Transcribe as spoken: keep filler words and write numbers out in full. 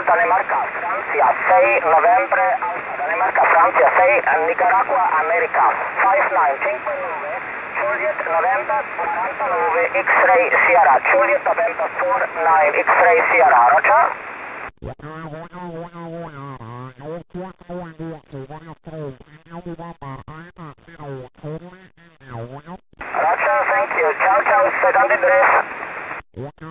Danimarca, Francia, sei novembre, Alfa Danimarca, Francia, sei, Nicaragua, America, cinque nove cinque nove, Juliet, November, quarantanove, X-Ray, Sierra, Juliet, November, quattro nove, X-Ray, Sierra, Roger? Roger, thank you, ciao ciao, sedante Andres.